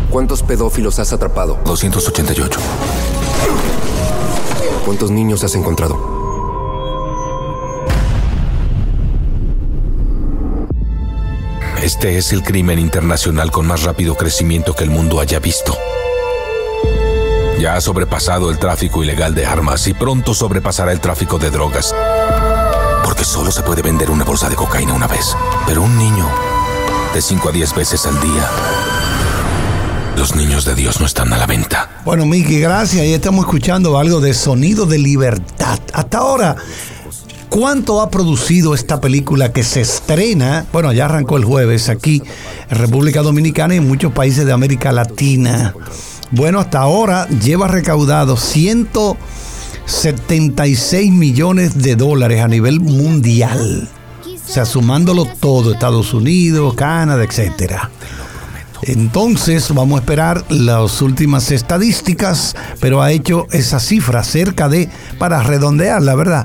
¿Cuántos pedófilos has atrapado? 288. ¿Cuántos niños has encontrado? Este es el crimen internacional con más rápido crecimiento que el mundo haya visto. Ya ha sobrepasado el tráfico ilegal de armas y pronto sobrepasará el tráfico de drogas. Porque solo se puede vender una bolsa de cocaína una vez. Pero un niño, de 5 a 10 veces al día. Los niños de Dios no están a la venta. Bueno, Mickey, gracias. Ahí estamos escuchando algo de Sonido de Libertad. Hasta ahora, ¿cuánto ha producido esta película que se estrena? Bueno, ya arrancó el jueves aquí en República Dominicana y en muchos países de América Latina. Bueno, hasta ahora lleva recaudado 176 millones de dólares a nivel mundial. O sea, sumándolo todo, Estados Unidos, Canadá, etcétera. Entonces, vamos a esperar las últimas estadísticas, pero ha hecho esa cifra cerca de, para redondear, la verdad,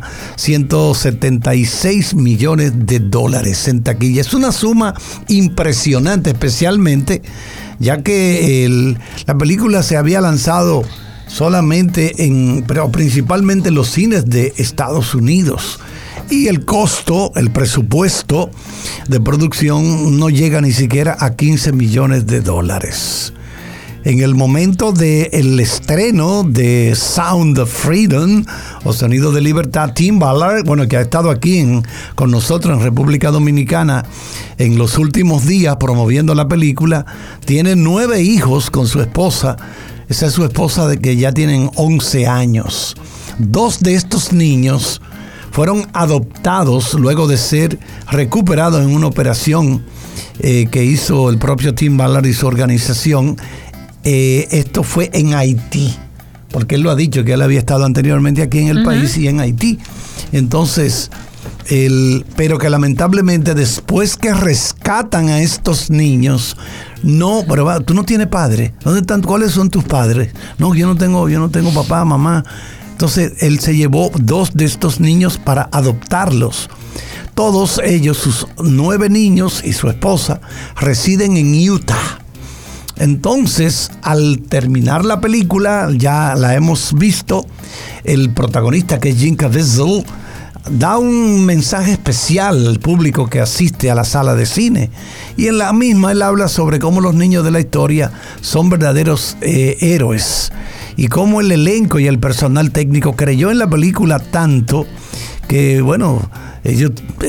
176 millones de dólares en taquilla. Es una suma impresionante, especialmente ya que la película se había lanzado solamente pero principalmente en los cines de Estados Unidos. Y el costo, el presupuesto de producción no llega ni siquiera a 15 millones de dólares. En el momento del estreno de Sound of Freedom o Sonido de Libertad, Tim Ballard, bueno, que ha estado aquí con nosotros en República Dominicana en los últimos días promoviendo la película, tiene 9 hijos con su esposa. Esa es su esposa de que ya tienen 11 años. 2 de estos niños fueron adoptados luego de ser recuperados en una operación que hizo el propio Tim Ballard y su organización. Esto fue en Haití, porque él lo ha dicho, que él había estado anteriormente aquí en el país y en Haití. Entonces, pero que lamentablemente después que rescatan a estos niños, no, pero tú no tienes padre. ¿Dónde están? ¿Cuáles son tus padres? No, yo no tengo papá, mamá. Entonces, él se llevó 2 de estos niños para adoptarlos. Todos ellos, sus 9 niños y su esposa, residen en Utah. Entonces, al terminar la película, ya la hemos visto, el protagonista, que es Jim Caviezel, da un mensaje especial al público que asiste a la sala de cine. Y en la misma él habla sobre cómo los niños de la historia son verdaderos héroes. Y cómo el elenco y el personal técnico creyó en la película tanto que, bueno, ellos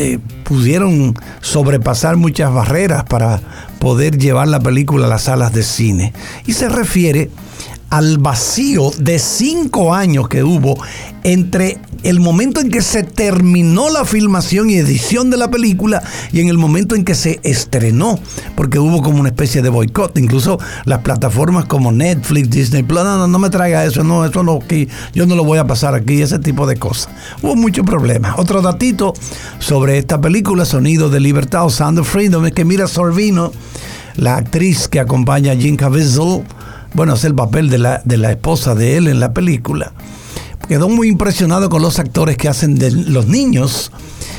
pudieron sobrepasar muchas barreras para poder llevar la película a las salas de cine. Y se refiere al vacío de 5 años que hubo entre el momento en que se terminó la filmación y edición de la película y en el momento en que se estrenó, porque hubo como una especie de boicot. Incluso las plataformas como Netflix, Disney Plus, no me traiga eso no, que yo no lo voy a pasar aquí, ese tipo de cosas. Hubo muchos problemas. Otro datito sobre esta película, Sonido de Libertad o Sound of Freedom, es que Mira Sorvino, la actriz que acompaña a Jim Caviezel, bueno, es el papel de la esposa de él en la película. Quedó muy impresionado con los actores que hacen de los niños,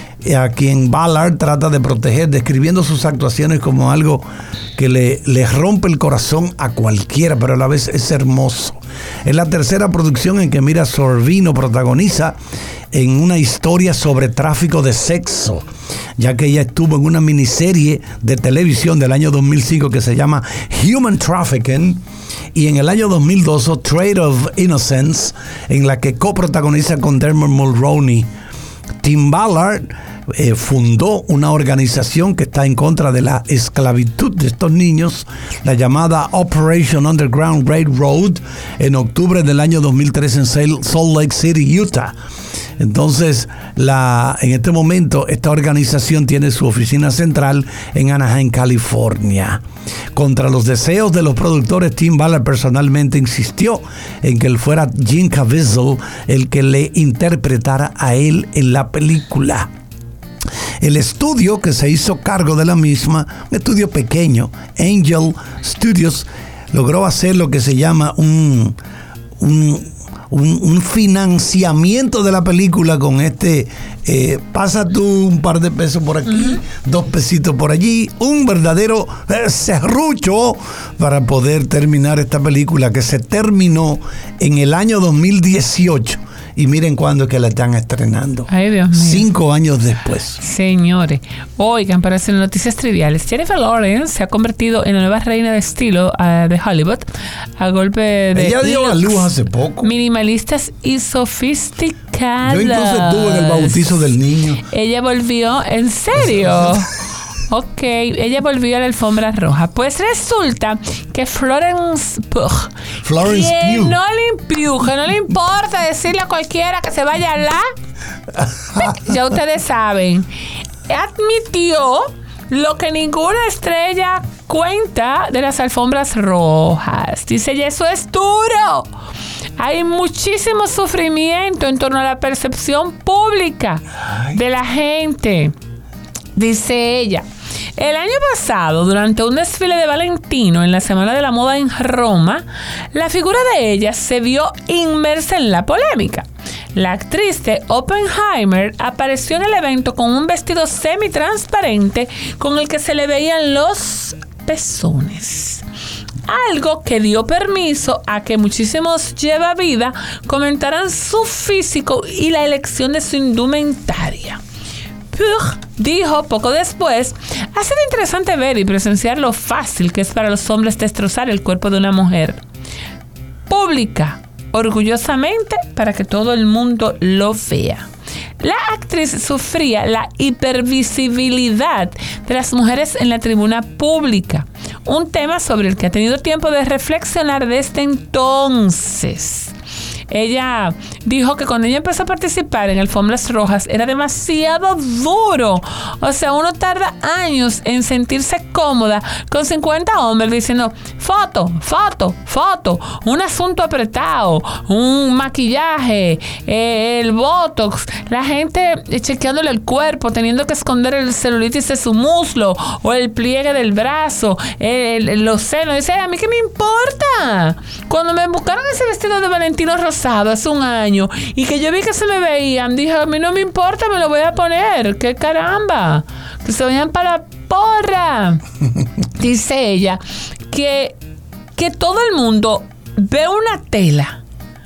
a quien Ballard trata de proteger, describiendo sus actuaciones como algo que le rompe el corazón a cualquiera, pero a la vez es hermoso. Es la tercera producción en que Mira Sorvino protagoniza en una historia sobre tráfico de sexo, ya que ella estuvo en una miniserie de televisión del año 2005 que se llama Human Trafficking, y en el año 2002 Trade of Innocence, en la que coprotagoniza con Dermot Mulroney. Tim Ballard fundó una organización que está en contra de la esclavitud de estos niños, la llamada Operation Underground Railroad, en octubre del año 2003 en Salt Lake City, Utah. Entonces, en este momento, esta organización tiene su oficina central en Anaheim, California. Contra los deseos de los productores, Tim Ballard personalmente insistió en que él fuera Jim Caviezel el que le interpretara a él en la película. El estudio que se hizo cargo de la misma, un estudio pequeño, Angel Studios, logró hacer lo que se llama un financiamiento de la película con pasa tú un par de pesos por aquí, 2 pesitos por allí, un verdadero serrucho para poder terminar esta película que se terminó en el año 2018. Y miren cuándo es que la están estrenando. Ay, Dios mío. 5 años después. Señores, oigan, para hacer noticias triviales, Jennifer Lawrence se ha convertido en la nueva reina de estilo de Hollywood a golpe de... Ella dio a luz hace poco. Minimalistas y sofisticadas. Yo incluso estuve en el bautizo del niño. Ella volvió, ¿en serio? Ok, ella volvió a la alfombra roja. Pues resulta que Florence Pugh, que no le importa decirle a cualquiera que se vaya a ya ustedes saben, admitió lo que ninguna estrella cuenta de las alfombras rojas. Dice, y eso es duro. Hay muchísimo sufrimiento en torno a la percepción pública de la gente. Dice ella, el año pasado, durante un desfile de Valentino en la Semana de la Moda en Roma, la figura de ella se vio inmersa en la polémica. La actriz de Oppenheimer apareció en el evento con un vestido semitransparente con el que se le veían los pezones. Algo que dio permiso a que muchísimos llevavidas comentaran su físico y la elección de su indumentaria. Pugh dijo poco después, ha sido interesante ver y presenciar lo fácil que es para los hombres destrozar el cuerpo de una mujer. Pública, orgullosamente, para que todo el mundo lo vea. La actriz sufría la hipervisibilidad de las mujeres en la tribuna pública, un tema sobre el que ha tenido tiempo de reflexionar desde entonces. Ella dijo que cuando ella empezó a participar en alfombras rojas era demasiado duro. O sea, uno tarda años en sentirse cómoda con 50 hombres diciendo foto, foto, foto, un asunto apretado, un maquillaje, el botox, la gente chequeándole el cuerpo, teniendo que esconder el celulitis de su muslo o el pliegue del brazo, los senos. Dice, a mí qué me importa. Cuando me buscaron ese vestido de Valentino rosado hace un año y que yo vi que se me veían, dije, a mí no me importa, me lo voy a poner. ¡Qué caramba! Que se vayan para la porra. Dice ella que todo el mundo ve una tela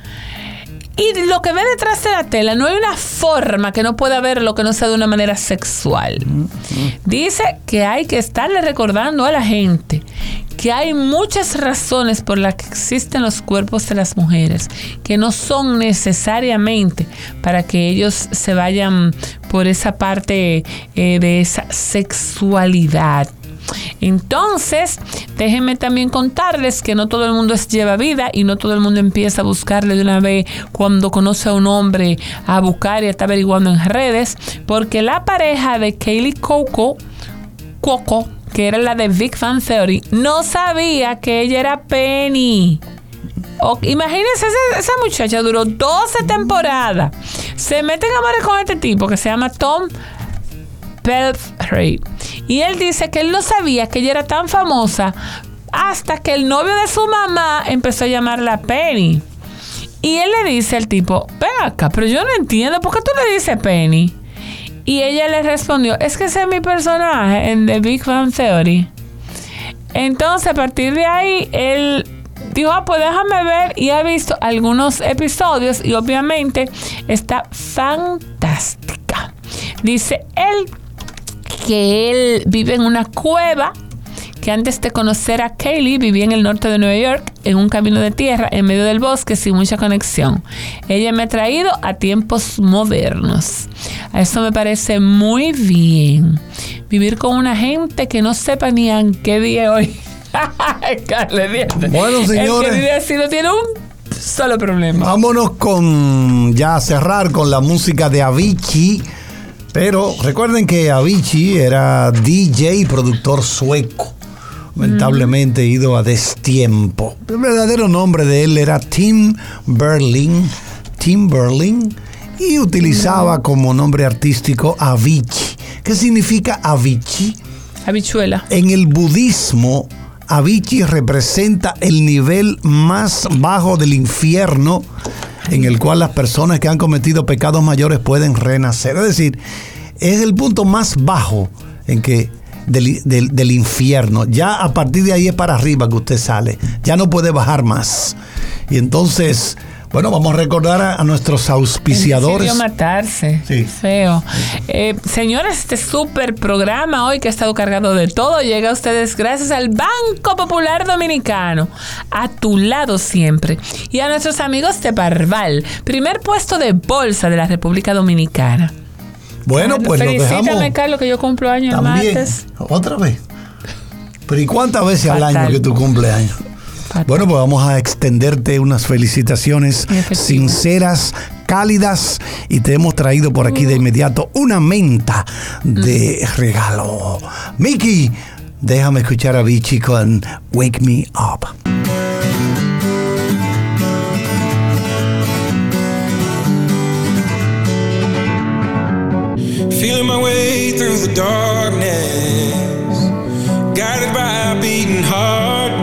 y lo que ve detrás de la tela no hay una forma que no pueda verlo que no sea de una manera sexual. Dice que hay que estarle recordando a la gente que hay muchas razones por las que existen los cuerpos de las mujeres, que no son necesariamente para que ellos se vayan por esa parte de esa sexualidad. Entonces, déjenme también contarles que no todo el mundo es llevavida y no todo el mundo empieza a buscarle de una vez cuando conoce a un hombre, a buscar y está averiguando en redes, porque la pareja de Kaylee Cuoco, que era la de Big Bang Theory, no sabía que ella era Penny. Imagínense, esa muchacha duró 12 temporadas. Se mete en amores con este tipo que se llama Tom Pelphrey. Y él dice que él no sabía que ella era tan famosa hasta que el novio de su mamá empezó a llamarla Penny. Y él le dice al tipo, ven acá, pero yo no entiendo, ¿por qué tú le dices Penny? Y ella le respondió, es que ese es mi personaje en The Big Bang Theory. Entonces, a partir de ahí, él dijo, pues déjame ver, y ha visto algunos episodios y obviamente está fantástica. Dice él que él vive en una cueva, que antes de conocer a Kaylee vivía en el norte de Nueva York, en un camino de tierra, en medio del bosque, sin mucha conexión. Ella me ha traído a tiempos modernos. A eso me parece muy bien. Vivir con una gente que no sepa ni en qué día hoy. Bueno, señores. El que vive así no tiene un solo problema. Vámonos con ya a cerrar con la música de Avicii. Pero recuerden que Avicii era DJ y productor sueco. Lamentablemente ido a destiempo. El verdadero nombre de él era Tim Berling. Y utilizaba como nombre artístico Avicii. ¿Qué significa Avicii? Habichuela. En el budismo, Avicii representa el nivel más bajo del infierno en el cual las personas que han cometido pecados mayores pueden renacer. Es decir, es el punto más bajo en que del infierno. Ya a partir de ahí es para arriba que usted sale. Ya no puede bajar más. Y entonces, bueno, vamos a recordar a nuestros auspiciadores. Decidió matarse. Sí. Feo. Señores, este súper programa hoy que ha estado cargado de todo llega a ustedes gracias al Banco Popular Dominicano. A tu lado siempre. Y a nuestros amigos de Parval, primer puesto de bolsa de la República Dominicana. Bueno, pues lo dejamos. Felicítame, Carlos, que yo cumplo años el martes. ¿Otra vez? ¿Pero y cuántas veces al año que tú cumples años? Fatal. Bueno, pues vamos a extenderte unas felicitaciones sinceras, cálidas, y te hemos traído por aquí de inmediato una menta de regalo. Mickey, déjame escuchar a Vichy con Wake Me Up. Feeling my way through the darkness, guided by a beating heart.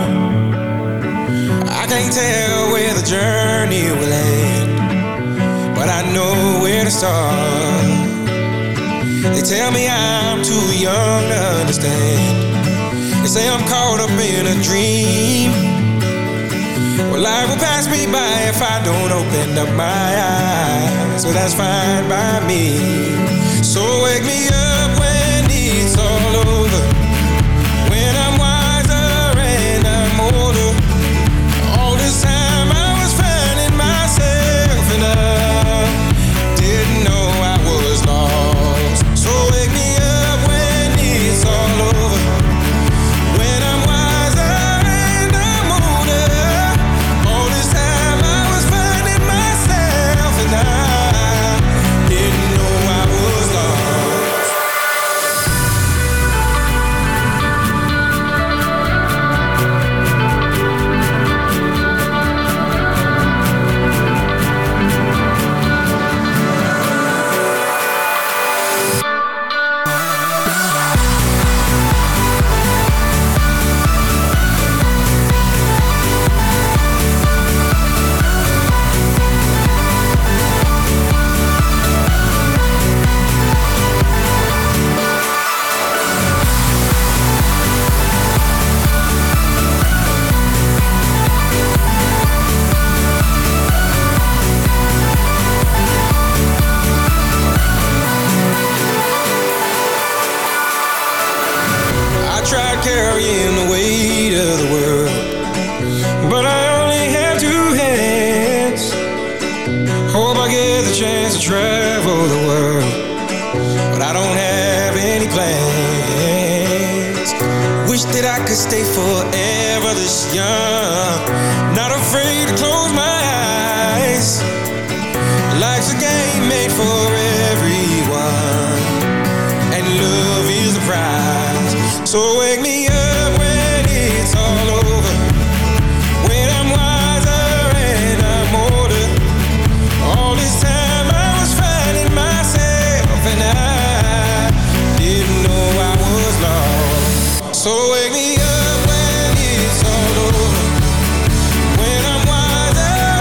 I can't tell where the journey will end, but I know where to start. They tell me I'm too young to understand. They say I'm caught up in a dream. Well, life will pass me by if I don't open up my eyes, so that's fine by me. So wake me up when it's all over, when I'm wiser and I'm older. All this time I was finding myself and I didn't know I was lost. So wake me up when it's all over, when I'm wiser and I'm older. All this time I was finding myself and I didn't know I was lost. Carrying the weight of the world, but I only have two hands. Hope I get the chance to travel the world, but I don't have any plans. Wish that I could stay forever this young, not afraid to close my eyes. Life's a game made for everyone, and love is the prize. So wake me up when it's all over, when I'm wiser and I'm older. All this time I was finding myself and I didn't know I was lost. So wake me up when it's all over, when I'm wiser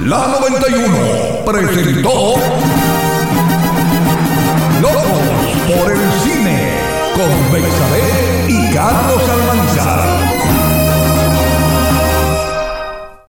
La 91 presentó Locos por el Cine con Bexabé y Carlos Almanzar.